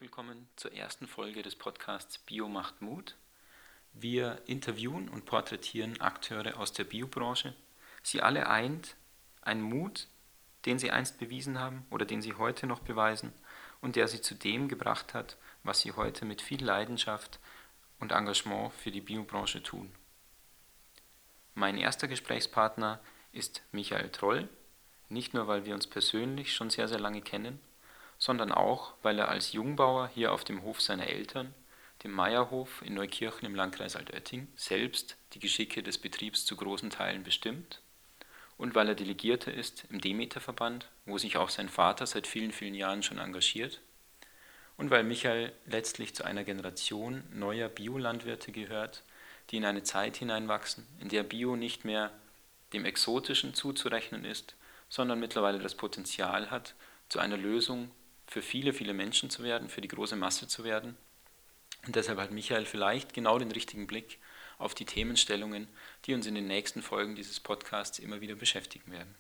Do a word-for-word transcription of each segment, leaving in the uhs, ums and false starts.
willkommen zur ersten Folge des Podcasts Bio macht Mut. Wir interviewen und porträtieren Akteure aus der Biobranche. Sie alle eint ein Mut, den sie einst bewiesen haben oder den sie heute noch beweisen und der sie zu dem gebracht hat, was sie heute mit viel Leidenschaft und Engagement für die Biobranche tun. Mein erster Gesprächspartner ist Michael Troll, nicht nur, weil wir uns persönlich schon sehr, sehr lange kennen, sondern auch, weil er als Jungbauer hier auf dem Hof seiner Eltern, dem Meierhof in Neukirchen im Landkreis Altötting, selbst die Geschicke des Betriebs zu großen Teilen bestimmt und weil er Delegierter ist im Demeter-Verband, wo sich auch sein Vater seit vielen, vielen Jahren schon engagiert und weil Michael letztlich zu einer Generation neuer Biolandwirte gehört, die in eine Zeit hineinwachsen, in der Bio nicht mehr dem Exotischen zuzurechnen ist, sondern mittlerweile das Potenzial hat, zu einer Lösung für viele, viele Menschen zu werden, für die große Masse zu werden. Und deshalb hat Michael vielleicht genau den richtigen Blick auf die Themenstellungen, die uns in den nächsten Folgen dieses Podcasts immer wieder beschäftigen werden.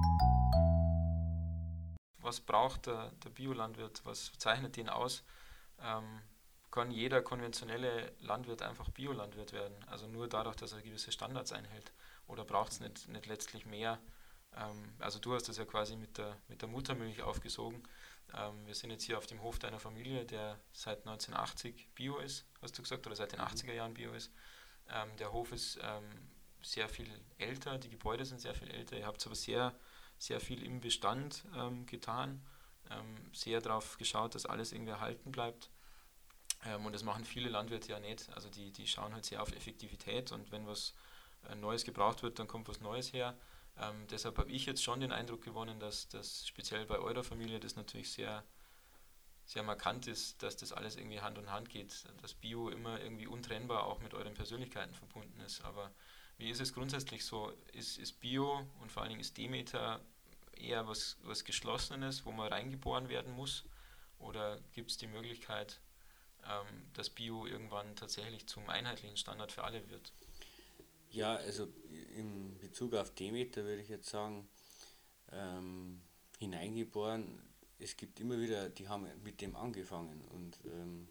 Was braucht der, der Biolandwirt? Was zeichnet ihn aus? Ähm, kann jeder konventionelle Landwirt einfach Biolandwirt werden? Also nur dadurch, dass er gewisse Standards einhält? Oder braucht es nicht, nicht letztlich mehr? Ähm, also du hast das ja quasi mit der, mit der Muttermilch aufgesogen. Ähm, wir sind jetzt hier auf dem Hof deiner Familie, der seit neunzehnhundertachtzig Bio ist, hast du gesagt, oder seit den achtziger Jahren Bio ist. Ähm, der Hof ist ähm, sehr viel älter, die Gebäude sind sehr viel älter. Ihr habt aber sehr, sehr viel im Bestand ähm, getan, ähm, sehr darauf geschaut, dass alles irgendwie erhalten bleibt. Ähm, und das machen viele Landwirte ja nicht. Also die, die schauen halt sehr auf Effektivität und wenn was äh, Neues gebraucht wird, dann kommt was Neues her. Ähm, deshalb habe ich jetzt schon den Eindruck gewonnen, dass das speziell bei eurer Familie das natürlich sehr, sehr markant ist, dass das alles irgendwie Hand in Hand geht, dass Bio immer irgendwie untrennbar auch mit euren Persönlichkeiten verbunden ist. Aber wie ist es grundsätzlich so? Ist, ist Bio und vor allen Dingen ist Demeter eher was, was Geschlossenes, wo man reingeboren werden muss? Oder gibt es die Möglichkeit, ähm, dass Bio irgendwann tatsächlich zum einheitlichen Standard für alle wird? Ja, also in Bezug auf Demeter würde ich jetzt sagen, ähm, hineingeboren, es gibt immer wieder, die haben mit dem angefangen und ähm,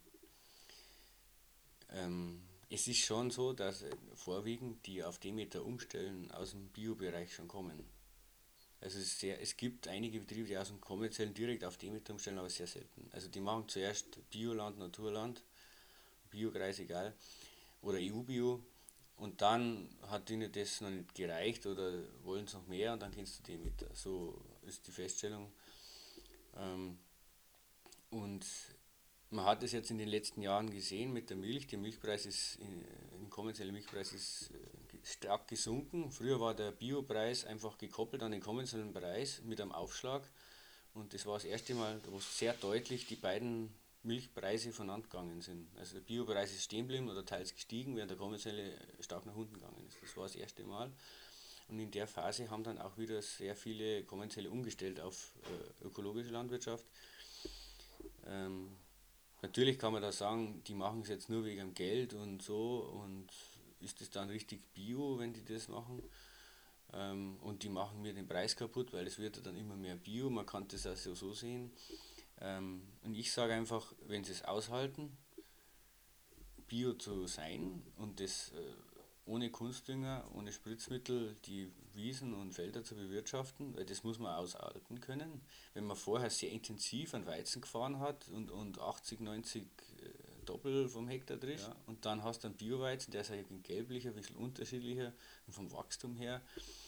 ähm, es ist schon so, dass äh, vorwiegend die auf Demeter umstellen aus dem Biobereich schon kommen. Also es, ist sehr, es gibt einige Betriebe, die aus dem kommerziellen direkt auf Demeter umstellen, aber sehr selten. Also die machen zuerst Bioland, Naturland, Biokreis egal, oder E U-Bio. Und dann hat ihnen das noch nicht gereicht oder wollen es noch mehr und dann gehen sie zu Demeter. So ist die Feststellung. Ähm, und man hat es jetzt in den letzten Jahren gesehen mit der Milch. Der Milchpreis ist, der kommerzielle Milchpreis ist stark gesunken. Früher war der Biopreis einfach gekoppelt an den konventionellen Preis mit einem Aufschlag. Und das war das erste Mal, wo sehr deutlich die beiden Milchpreise voneinander gegangen sind. Also der Biopreis ist stehen geblieben oder teils gestiegen, während der konventionelle stark nach unten gegangen ist. Das war das erste Mal. Und in der Phase haben dann auch wieder sehr viele konventionelle umgestellt auf äh, ökologische Landwirtschaft. Ähm, natürlich kann man da sagen, die machen es jetzt nur wegen dem Geld und so und ist es dann richtig Bio, wenn die das machen? Ähm, und die machen mir den Preis kaputt, weil es wird ja dann immer mehr Bio, man kann das also so sehen. Ähm, und ich sage einfach, wenn sie es aushalten, Bio zu sein und das äh, ohne Kunstdünger, ohne Spritzmittel die Wiesen und Felder zu bewirtschaften, weil das muss man aushalten können. Wenn man vorher sehr intensiv an Weizen gefahren hat und, und achtzig, neunzig äh, Doppel vom Hektar drin, ja, und dann hast du einen Bio-Weizen, der ist ein gelblicher, ein bisschen unterschiedlicher und vom Wachstum her.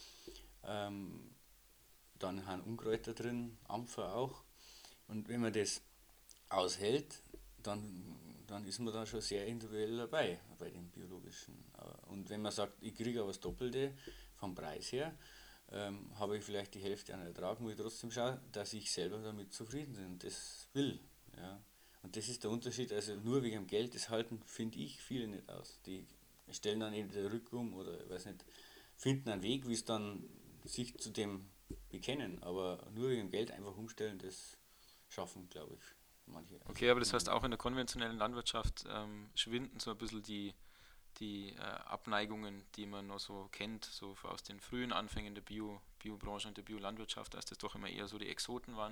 Ähm, dann haben Unkräuter drin, Ampfer auch. Und wenn man das aushält, dann, dann ist man da schon sehr individuell dabei bei dem biologischen. Und wenn man sagt, ich kriege aber das Doppelte vom Preis her, ähm, habe ich vielleicht die Hälfte an Ertrag, muss ich trotzdem schauen, dass ich selber damit zufrieden bin und das will. Ja. Und das ist der Unterschied, also nur wegen dem Geld, das halten, finde ich, viele nicht aus. Die stellen dann entweder Rückum oder, weiß nicht, finden einen Weg, wie es dann sich zu dem bekennen, aber nur wegen dem Geld einfach umstellen, das schaffen, glaube ich, manche. Also, Okay, aber das heißt auch in der konventionellen Landwirtschaft ähm, schwinden so ein bisschen die, die äh, Abneigungen, die man noch so kennt, so aus den frühen Anfängen der Bio, Biobranche und der Biolandwirtschaft, als das doch immer eher so die Exoten waren,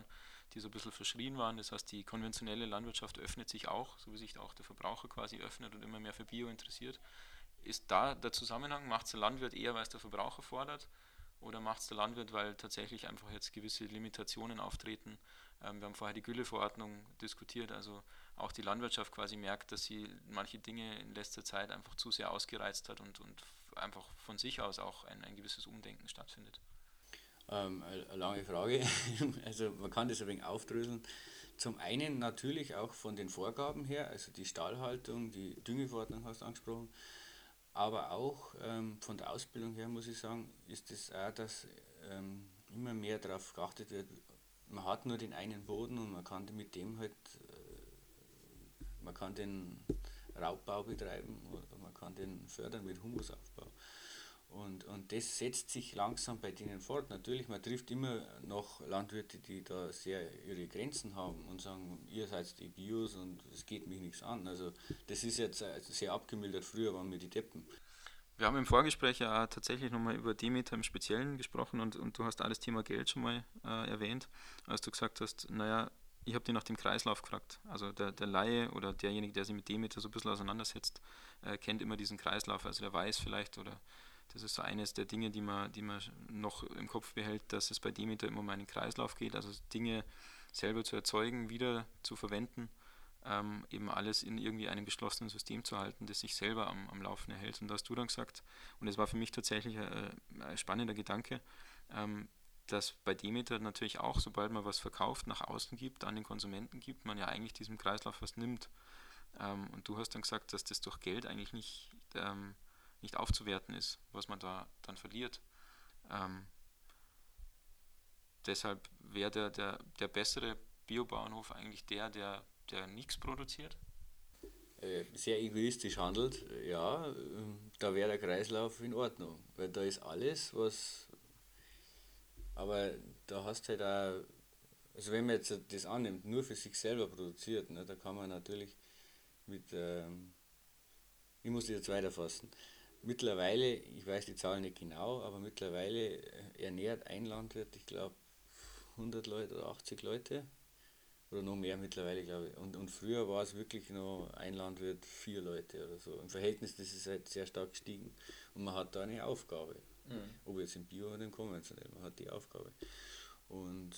die so ein bisschen verschrien waren. Das heißt, die konventionelle Landwirtschaft öffnet sich auch, so wie sich auch der Verbraucher quasi öffnet und immer mehr für Bio interessiert. Ist da der Zusammenhang? Macht es der Landwirt eher, weil es der Verbraucher fordert? Oder macht es der Landwirt, weil tatsächlich einfach jetzt gewisse Limitationen auftreten? Ähm, wir haben vorher die Gülleverordnung diskutiert, also auch die Landwirtschaft quasi merkt, dass sie manche Dinge in letzter Zeit einfach zu sehr ausgereizt hat und, und einfach von sich aus auch ein, ein gewisses Umdenken stattfindet. Ähm, eine lange Frage. Also man kann das ein wenig aufdröseln. Zum einen natürlich auch von den Vorgaben her, also die Stallhaltung, die Düngeverordnung hast du angesprochen, aber auch ähm, von der Ausbildung her muss ich sagen, ist es auch, dass ähm, immer mehr darauf geachtet wird, man hat nur den einen Boden und man kann mit dem halt, äh, man kann den Raubbau betreiben oder man kann den fördern mit Humusaufbau. Und, und das setzt sich langsam bei denen fort. Natürlich, man trifft immer noch Landwirte, die da sehr ihre Grenzen haben und sagen, ihr seid die Bios und es geht mich nichts an. Also das ist jetzt sehr abgemildert, früher waren wir die Deppen. Wir haben im Vorgespräch ja tatsächlich nochmal über Demeter im Speziellen gesprochen und, und du hast alles Thema Geld schon mal äh, erwähnt, als du gesagt hast, naja, ich habe dich nach dem Kreislauf gefragt. Also der, der Laie oder derjenige, der sich mit Demeter so ein bisschen auseinandersetzt, äh, kennt immer diesen Kreislauf. Also der weiß vielleicht, oder das ist so eines der Dinge, die man, die man noch im Kopf behält, dass es bei Demeter immer um einen Kreislauf geht, also Dinge selber zu erzeugen, wieder zu verwenden, ähm, eben alles in irgendwie einem geschlossenen System zu halten, das sich selber am, am Laufen erhält. Und da hast du dann gesagt, und das war für mich tatsächlich ein, ein spannender Gedanke, ähm, dass bei Demeter natürlich auch, sobald man was verkauft, nach außen gibt, an den Konsumenten gibt, man ja eigentlich diesem Kreislauf was nimmt. Ähm, und du hast dann gesagt, dass das durch Geld eigentlich nicht, ähm, nicht aufzuwerten ist, was man da dann verliert. Ähm, deshalb wäre der, der, der bessere Biobauernhof eigentlich der, der, der nichts produziert? Äh, sehr egoistisch handelt, ja, ähm, da wäre der Kreislauf in Ordnung. Weil da ist alles, was. Aber da hast halt auch. Also wenn man jetzt das annimmt, nur für sich selber produziert, ne, da kann man natürlich mit. Ähm, ich muss das jetzt weiterfassen. Mittlerweile, ich weiß die Zahlen nicht genau, aber mittlerweile ernährt ein Landwirt, ich glaube, hundert Leute oder achtzig Leute oder noch mehr mittlerweile, glaube ich. Und, und früher war es wirklich noch ein Landwirt, vier Leute oder so. Im Verhältnis, das ist halt sehr stark gestiegen. Und man hat da eine Aufgabe. Mhm. Ob jetzt im Bio oder im Konventionell, man hat die Aufgabe. Und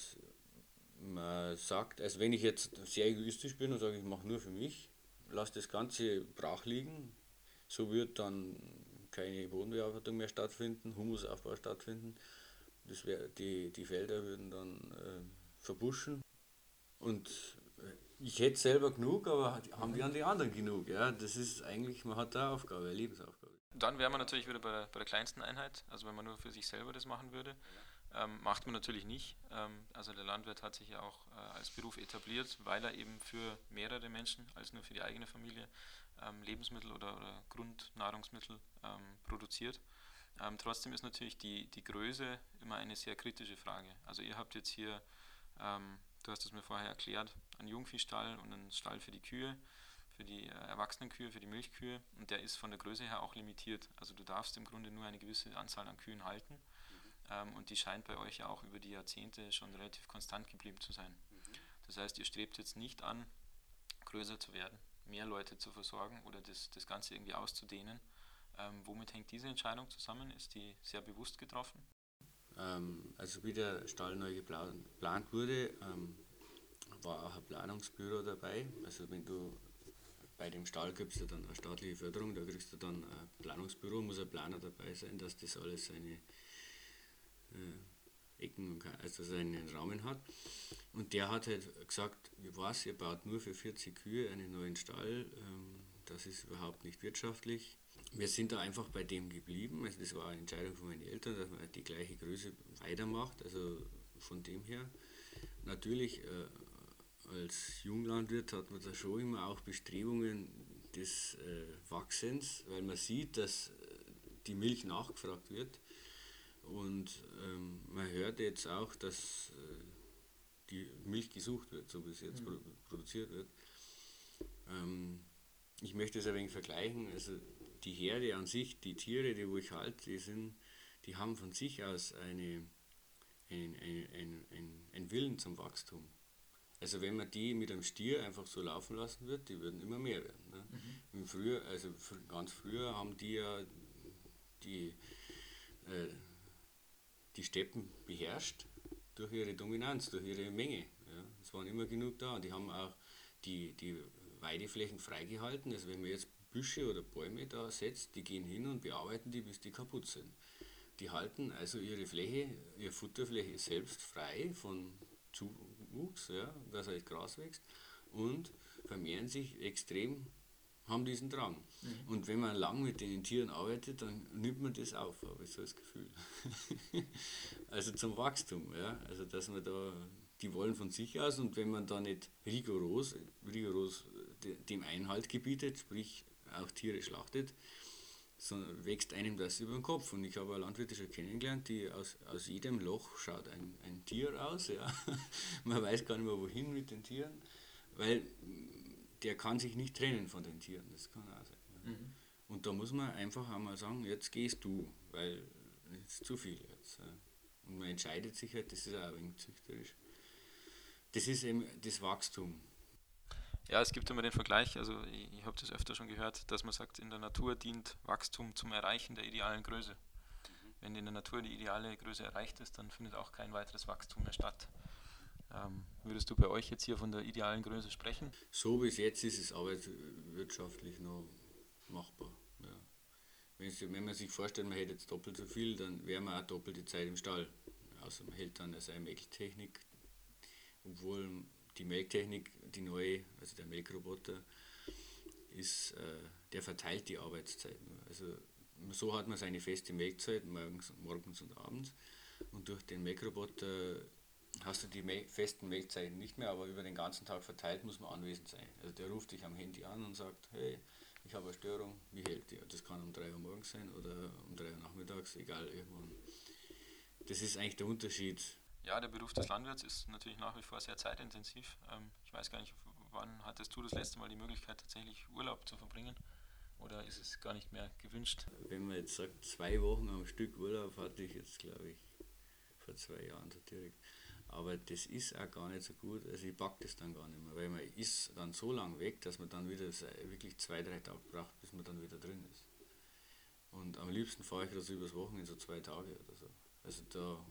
man sagt, also wenn ich jetzt sehr egoistisch bin und sage, ich mache nur für mich, lasse das Ganze brach liegen, so wird dann keine Bodenbearbeitung mehr stattfinden, Humusaufbau stattfinden. Das wär, die, die Felder würden dann äh, verbuschen. Und ich hätte selber genug, aber haben die an die anderen genug? Ja, das ist eigentlich, man hat da eine Aufgabe, eine Lebensaufgabe. Dann wäre man natürlich wieder bei der, bei der kleinsten Einheit, also wenn man nur für sich selber das machen würde. Ähm, macht man natürlich nicht. Ähm, also der Landwirt hat sich ja auch äh, als Beruf etabliert, weil er eben für mehrere Menschen als nur für die eigene Familie ähm, Lebensmittel oder, oder Grundnahrungsmittel ähm, produziert. Ähm, trotzdem ist natürlich die, die Größe immer eine sehr kritische Frage. Also ihr habt jetzt hier, ähm, du hast es mir vorher erklärt, einen Jungviehstall und einen Stall für die Kühe, für die äh, erwachsenen Kühe, für die Milchkühe, und der ist von der Größe her auch limitiert. Also du darfst im Grunde nur eine gewisse Anzahl an Kühen halten. Ähm, und die scheint bei euch ja auch über die Jahrzehnte schon relativ konstant geblieben zu sein. Mhm. Das heißt, ihr strebt jetzt nicht an, größer zu werden, mehr Leute zu versorgen oder das, das Ganze irgendwie auszudehnen. Ähm, womit hängt diese Entscheidung zusammen? Ist die sehr bewusst getroffen? Ähm, also wie der Stall neu geplant wurde, ähm, war auch ein Planungsbüro dabei. Also wenn du bei dem Stall gibst du dann eine staatliche Förderung, da kriegst du dann ein Planungsbüro, muss ein Planer dabei sein, dass das alles seine äh, Ecken, also seinen Rahmen hat. Und der hat halt gesagt, was, ihr baut nur für vierzig Kühe einen neuen Stall, ähm, das ist überhaupt nicht wirtschaftlich. Wir sind da einfach bei dem geblieben, also das war eine Entscheidung von meinen Eltern, dass man die gleiche Größe weitermacht, also von dem her. Natürlich, äh, als Junglandwirt hat man da schon immer auch Bestrebungen des äh, Wachsens, weil man sieht, dass äh, die Milch nachgefragt wird. Und ähm, man hört jetzt auch, dass äh, die Milch gesucht wird, so wie es jetzt mhm. produziert wird. Ähm, ich möchte es ein wenig vergleichen. Also die Herde an sich, die Tiere, die wo ich halte, die, sind, die haben von sich aus eine, ein, ein, ein, ein, ein Willen zum Wachstum. Also wenn man die mit einem Stier einfach so laufen lassen wird, die würden immer mehr werden. Ne? Mhm. Früher, also ganz früher haben die ja die, äh, die Steppen beherrscht durch ihre Dominanz, durch ihre Menge. Ja. Es waren immer genug da und die haben auch die, die Weideflächen freigehalten. Also wenn man jetzt Büsche oder Bäume da setzt, die gehen hin und bearbeiten die, bis die kaputt sind. Die halten also ihre Fläche, ihre Futterfläche selbst frei von Zuwuchs, ja, dass halt Gras wächst und vermehren sich extrem, haben diesen Drang. Mhm. Und wenn man lang mit den Tieren arbeitet, dann nimmt man das auf, habe ich so das Gefühl. Also zum Wachstum, ja, also dass man da, die wollen von sich aus und wenn man da nicht rigoros, rigoros dem Einhalt gebietet, sprich auch Tiere schlachtet, so wächst einem das über den Kopf. Und ich habe eine Landwirte schon kennengelernt, die aus, aus jedem Loch schaut ein, ein Tier aus. Ja. Man weiß gar nicht mehr, wohin mit den Tieren, weil der kann sich nicht trennen von den Tieren. Das kann auch sein. Ja. Mhm. Und da muss man einfach einmal sagen, jetzt gehst du, weil es ist zu viel jetzt. Ja. Und man entscheidet sich halt, das ist auch ein wenig züchterisch. Das ist eben das Wachstum. Ja, es gibt immer den Vergleich, also ich, ich habe das öfter schon gehört, dass man sagt, in der Natur dient Wachstum zum Erreichen der idealen Größe. Mhm. Wenn in der Natur die ideale Größe erreicht ist, dann findet auch kein weiteres Wachstum mehr statt. Ähm, würdest du bei euch jetzt hier von der idealen Größe sprechen? So bis jetzt ist es arbeitswirtschaftlich noch machbar. Ja. Wenn man sich vorstellt, man hätte jetzt doppelt so viel, dann wäre man auch doppelte Zeit im Stall. Außer man hält dann seine Melktechnik, obwohl die Melktechnik, die neue, also der Melkroboter, ist, äh, der verteilt die Arbeitszeiten. Also so hat man seine feste Melkzeit, morgens, morgens und abends. Und durch den Melkroboter hast du die Mel- festen Melkzeiten nicht mehr, aber über den ganzen Tag verteilt muss man anwesend sein. Also der ruft dich am Handy an und sagt, hey, ich habe eine Störung, wie hält ihr? Das kann um drei Uhr morgens sein oder um drei Uhr nachmittags, egal irgendwann. Das ist eigentlich der Unterschied. Ja, der Beruf des Landwirts ist natürlich nach wie vor sehr zeitintensiv. Ähm, ich weiß gar nicht, wann hattest du das letzte Mal die Möglichkeit, tatsächlich Urlaub zu verbringen? Oder ist es gar nicht mehr gewünscht? Wenn man jetzt sagt, zwei Wochen am Stück Urlaub hatte ich jetzt, glaube ich, vor zwei Jahren so direkt. Aber das ist auch gar nicht so gut, also ich packe das dann gar nicht mehr, weil man ist dann so lang weg, dass man dann wieder wirklich zwei, drei Tage braucht, bis man dann wieder drin ist. Und am liebsten fahre ich das übers Wochenende, so zwei Tage oder so. Also da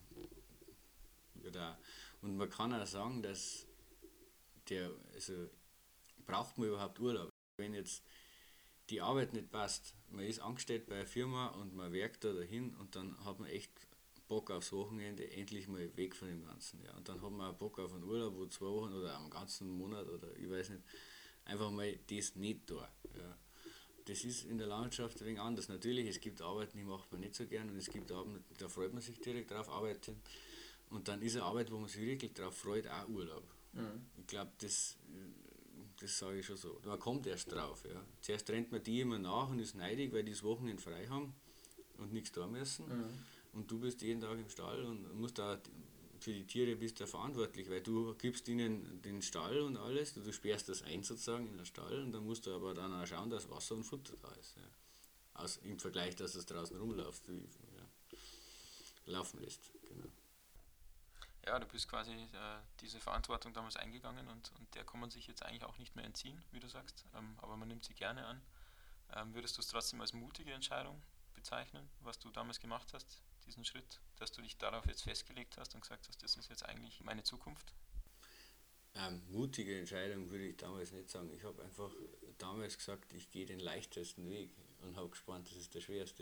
wird auch. Und man kann auch sagen, dass der, also braucht man überhaupt Urlaub? Wenn jetzt die Arbeit nicht passt, man ist angestellt bei einer Firma und man werkt da dahin und dann hat man echt Bock aufs Wochenende, endlich mal weg von dem Ganzen. Ja. Und dann hat man auch Bock auf einen Urlaub, wo zwei Wochen oder einen ganzen Monat oder ich weiß nicht, einfach mal das nicht da. Ja. Das ist in der Landwirtschaft ein wenig anders. Natürlich, es gibt Arbeiten, die macht man nicht so gern und es gibt Arbeiten, da freut man sich direkt drauf, arbeiten. Und dann ist eine Arbeit, wo man sich wirklich drauf freut, auch Urlaub. Mhm. Ich glaube, das, das sage ich schon so. Man kommt erst drauf. Ja. Zuerst rennt man die immer nach und ist neidig, weil die das Wochenende frei haben und nichts da müssen. Mhm. Und du bist jeden Tag im Stall und musst da für die Tiere bist du verantwortlich, weil du gibst ihnen den Stall und alles, du sperrst das ein sozusagen in den Stall und dann musst du aber dann auch schauen, dass Wasser und Futter da ist. Ja. Aus, im Vergleich, dass es draußen rumläuft, wie, ja, laufen lässt. Genau. Ja, du bist quasi äh, diese Verantwortung damals eingegangen und, und der kann man sich jetzt eigentlich auch nicht mehr entziehen, wie du sagst, ähm, aber man nimmt sie gerne an. Ähm, würdest du es trotzdem als mutige Entscheidung bezeichnen, was du damals gemacht hast, diesen Schritt, dass du dich darauf jetzt festgelegt hast und gesagt hast, das ist jetzt eigentlich meine Zukunft? Ähm, mutige Entscheidung würde ich damals nicht sagen. Ich habe einfach damals gesagt, ich gehe den leichtesten Weg und habe gespannt, das ist der schwerste.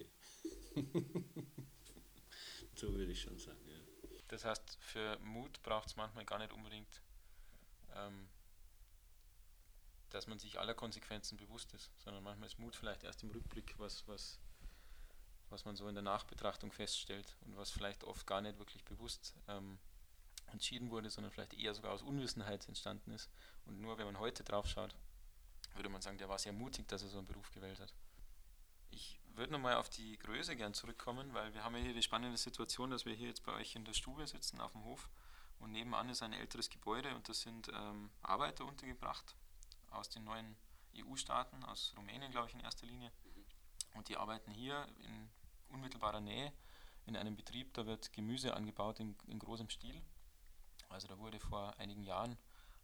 So würde ich schon sagen, ja. Das heißt, für Mut braucht es manchmal gar nicht unbedingt, ähm, dass man sich aller Konsequenzen bewusst ist, sondern manchmal ist Mut vielleicht erst im Rückblick, was, was, was man so in der Nachbetrachtung feststellt und was vielleicht oft gar nicht wirklich bewusst ähm, entschieden wurde, sondern vielleicht eher sogar aus Unwissenheit entstanden ist. Und nur wenn man heute drauf schaut, würde man sagen, der war sehr mutig, dass er so einen Beruf gewählt hat. Ich würde nochmal auf die Größe gern zurückkommen, weil wir haben ja hier die spannende Situation, dass wir hier jetzt bei euch in der Stube sitzen, auf dem Hof, und nebenan ist ein älteres Gebäude und das sind ähm, Arbeiter untergebracht aus den neuen E U-Staaten, aus Rumänien, glaube ich, in erster Linie. Und die arbeiten hier in unmittelbarer Nähe in einem Betrieb, da wird Gemüse angebaut in, in großem Stil. Also da wurde vor einigen Jahren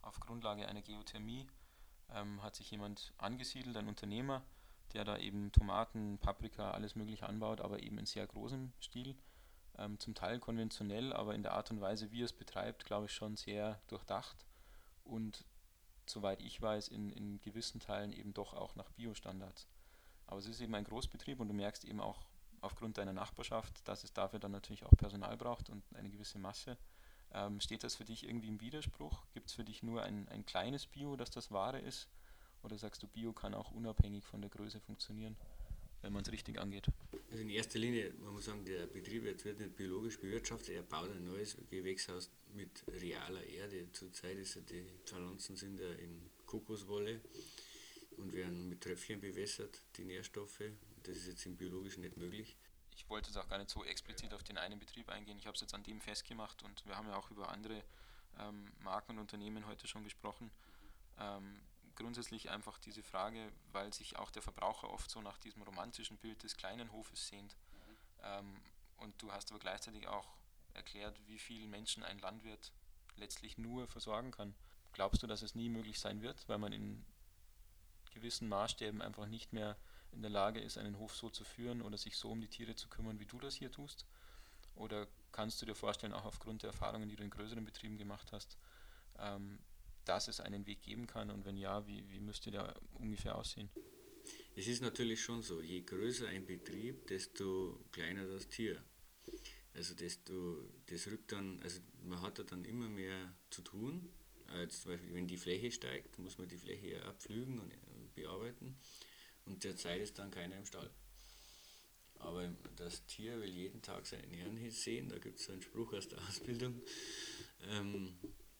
auf Grundlage einer Geothermie ähm, hat sich jemand angesiedelt, ein Unternehmer, der da eben Tomaten, Paprika, alles Mögliche anbaut, aber eben in sehr großem Stil. Ähm, zum Teil konventionell, aber in der Art und Weise, wie er es betreibt, glaube ich schon sehr durchdacht und soweit ich weiß, in, in gewissen Teilen eben doch auch nach Biostandards. Aber es ist eben ein Großbetrieb und du merkst eben auch aufgrund deiner Nachbarschaft, dass es dafür dann natürlich auch Personal braucht und eine gewisse Masse. Ähm, steht das für dich irgendwie im Widerspruch? Gibt es für dich nur ein, ein kleines Bio, das das Wahre ist? Oder sagst du, Bio kann auch unabhängig von der Größe funktionieren, wenn man es richtig angeht? Also in erster Linie, man muss sagen, der Betrieb jetzt wird nicht biologisch bewirtschaftet, er baut ein neues Gewächshaus mit realer Erde. Zurzeit ist ja die Pflanzen sind ja in Kokoswolle und werden mit Tröpfchen bewässert, die Nährstoffe. Das ist jetzt im Biologischen nicht möglich. Ich wollte jetzt auch gar nicht so explizit auf den einen Betrieb eingehen. Ich habe es jetzt an dem festgemacht und wir haben ja auch über andere ähm, Marken und Unternehmen heute schon gesprochen. Ähm, grundsätzlich einfach diese Frage, weil sich auch der Verbraucher oft so nach diesem romantischen Bild des kleinen Hofes sehnt. Ähm, und du hast aber gleichzeitig auch erklärt, wie viele Menschen ein Landwirt letztlich nur versorgen kann. Glaubst du, dass es nie möglich sein wird, weil man in gewissen Maßstäben einfach nicht mehr in der Lage ist, einen Hof so zu führen oder sich so um die Tiere zu kümmern, wie du das hier tust? Oder kannst du dir vorstellen, auch aufgrund der Erfahrungen, die du in größeren Betrieben gemacht hast, ähm, dass es einen Weg geben kann? Und wenn ja, wie, wie müsste der ungefähr aussehen? Es ist natürlich schon so, je größer ein Betrieb, desto kleiner das Tier. Also desto, das rückt dann, also man hat da dann immer mehr zu tun. Jetzt zum Beispiel, wenn die Fläche steigt, muss man die Fläche ja abpflügen und bearbeiten und derzeit ist dann keiner im Stall. Aber das Tier will jeden Tag seinen Herrn sehen, da gibt es so einen Spruch aus der Ausbildung. Ähm,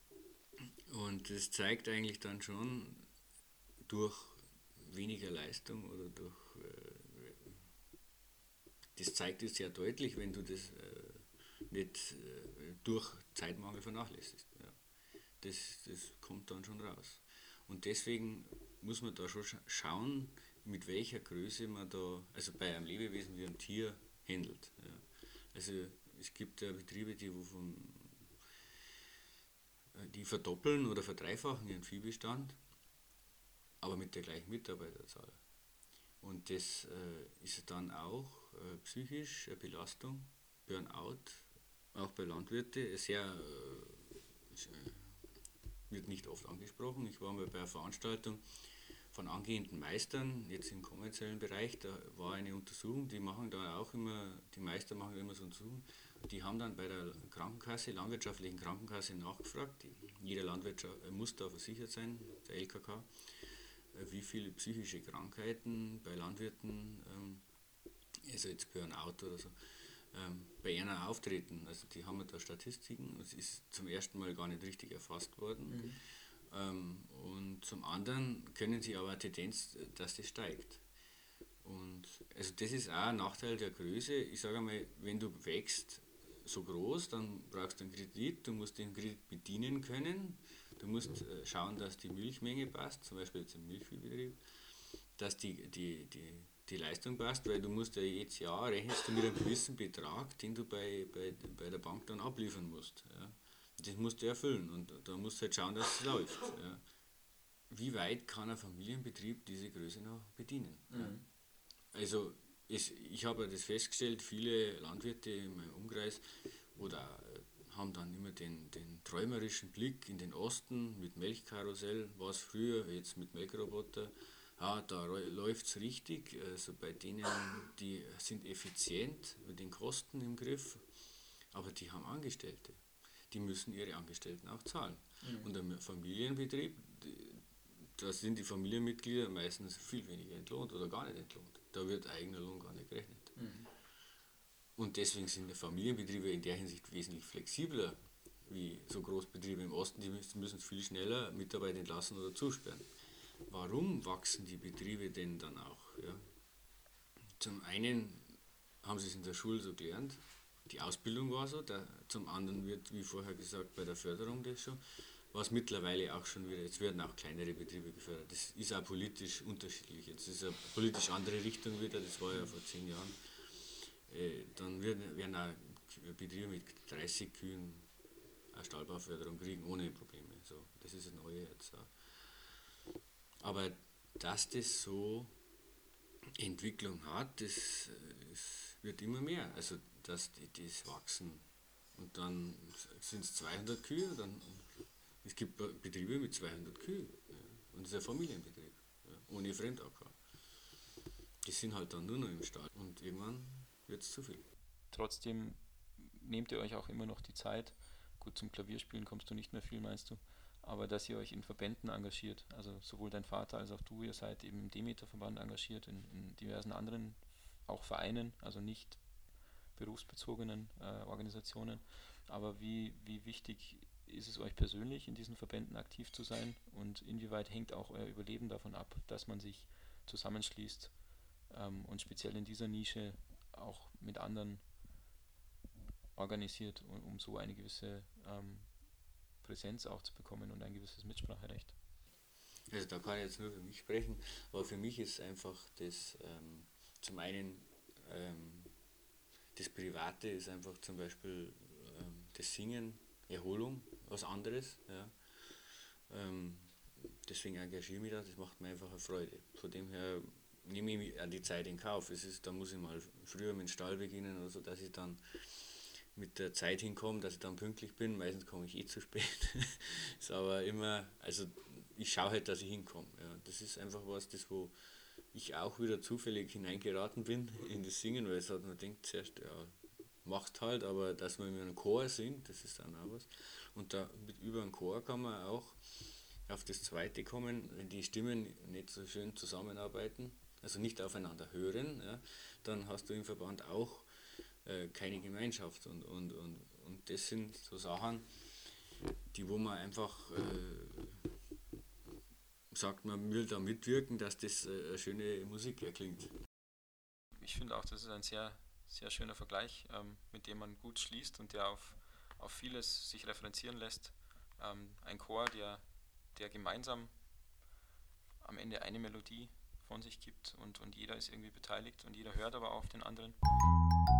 und das zeigt eigentlich dann schon durch weniger Leistung oder durch, äh, das zeigt es sehr deutlich, wenn du das äh, nicht äh, durch Zeitmangel vernachlässigst. Ja. Das, das kommt dann schon raus. Und deswegen muss man da schon schauen, mit welcher Größe man da, also bei einem Lebewesen wie einem Tier, handelt. Ja. Also es gibt ja Betriebe, die, von, die verdoppeln oder verdreifachen ihren Viehbestand, aber mit der gleichen Mitarbeiterzahl. Und das äh, ist dann auch äh, psychisch eine Belastung, Burnout, auch bei Landwirten, sehr äh, wird nicht oft angesprochen. Ich war mal bei einer Veranstaltung von angehenden Meistern, jetzt im kommerziellen Bereich, da war eine Untersuchung, die machen da auch immer, die Meister machen immer so Untersuchungen, die haben dann bei der Krankenkasse, landwirtschaftlichen Krankenkasse nachgefragt, jeder Landwirt muss da versichert sein, der L K K, wie viele psychische Krankheiten bei Landwirten, also jetzt Burnout oder so, bei einer auftreten. Also die haben da Statistiken, es ist zum ersten Mal gar nicht richtig erfasst worden. Mhm. Ähm, und zum anderen können sie aber eine Tendenz, dass das steigt. Und also das ist auch ein Nachteil der Größe. Ich sage einmal, wenn du wächst so groß, dann brauchst du einen Kredit, du musst den Kredit bedienen können, du musst schauen, dass die Milchmenge passt, zum Beispiel jetzt im Milchviehbetrieb, dass die, die, die, die Leistung passt, weil du musst ja jedes Jahr rechnest du mit einem gewissen Betrag, den du bei, bei, bei der Bank dann abliefern musst. Ja. Das musst du erfüllen und da musst du halt schauen, dass es läuft. Ja. Wie weit kann ein Familienbetrieb diese Größe noch bedienen? Mhm. Ja. Also es, ich habe das festgestellt, viele Landwirte in meinem Umkreis oder haben dann immer den, den träumerischen Blick in den Osten mit Milchkarussell, war es früher, jetzt mit Melkroboter. Ja, da läuft es richtig, also bei denen, die sind effizient mit den Kosten im Griff, aber die haben Angestellte. Die müssen ihre Angestellten auch zahlen. Mhm. Und im Familienbetrieb, da sind die Familienmitglieder meistens viel weniger entlohnt oder gar nicht entlohnt. Da wird eigener Lohn gar nicht gerechnet. Mhm. Und deswegen sind die Familienbetriebe in der Hinsicht wesentlich flexibler wie so Großbetriebe im Osten, die müssen viel schneller Mitarbeiter entlassen oder zusperren. Warum wachsen die Betriebe denn dann auch? Ja? Zum einen haben sie es in der Schule so gelernt, die Ausbildung war so, der, zum anderen wird, wie vorher gesagt, bei der Förderung das schon, was mittlerweile auch schon wieder, jetzt werden auch kleinere Betriebe gefördert. Das ist auch politisch unterschiedlich, jetzt ist eine politisch andere Richtung wieder, das war ja vor zehn Jahren. Äh, dann werden, werden auch Betriebe mit dreißig Kühen eine Stallbauförderung kriegen ohne Probleme. So, das ist das Neue jetzt auch. Aber dass das so Entwicklung hat, das, das wird immer mehr. Also dass die das wachsen. Und dann sind es zweihundert Kühe, dann, es gibt Betriebe mit zweihundert Kühen. Ja. Und das ist ein Familienbetrieb, ja, ohne Fremdacker. Die sind halt dann nur noch im Stall und irgendwann wird es zu viel. Trotzdem nehmt ihr euch auch immer noch die Zeit, gut, zum Klavierspielen kommst du nicht mehr viel, meinst du, aber dass ihr euch in Verbänden engagiert, also sowohl dein Vater als auch du, ihr seid eben im Demeter-Verband engagiert, in, in diversen anderen, auch Vereinen, also nicht berufsbezogenen äh, Organisationen, aber wie, wie wichtig ist es euch persönlich, in diesen Verbänden aktiv zu sein und inwieweit hängt auch euer Überleben davon ab, dass man sich zusammenschließt ähm, und speziell in dieser Nische auch mit anderen organisiert, um, um so eine gewisse ähm, Präsenz auch zu bekommen und ein gewisses Mitspracherecht? Also da kann ich jetzt nur für mich sprechen, aber für mich ist einfach das ähm, zum einen ähm, das Private ist einfach zum Beispiel ähm, das Singen, Erholung, was anderes. Ja. Ähm, deswegen engagiere ich mich da, das macht mir einfach eine Freude. Von dem her nehme ich mich an die Zeit in Kauf. Es ist, da muss ich mal früher mit dem Stall beginnen oder so, dass ich dann mit der Zeit hinkomme, dass ich dann pünktlich bin. Meistens komme ich eh zu spät. Ist aber immer, also ich schaue halt, dass ich hinkomme. Ja. Das ist einfach was, das wo ich auch wieder zufällig hineingeraten bin in das Singen, weil es hat man denkt zuerst, ja, macht halt, aber dass man mit einem Chor singt, das ist dann auch was. Und da mit, über einen Chor kann man auch auf das Zweite kommen, wenn die Stimmen nicht so schön zusammenarbeiten, also nicht aufeinander hören, ja, dann hast du im Verband auch äh, keine Gemeinschaft. Und, und, und, und das sind so Sachen, die wo man einfach äh, sagt, man will da mitwirken, dass das äh, eine schöne Musik erklingt. Ich finde auch, das ist ein sehr, sehr schöner Vergleich, ähm, mit dem man gut schließt und der auf, auf vieles sich referenzieren lässt. Ähm, ein Chor, der, der gemeinsam am Ende eine Melodie von sich gibt und, und jeder ist irgendwie beteiligt und jeder hört aber auch auf den anderen.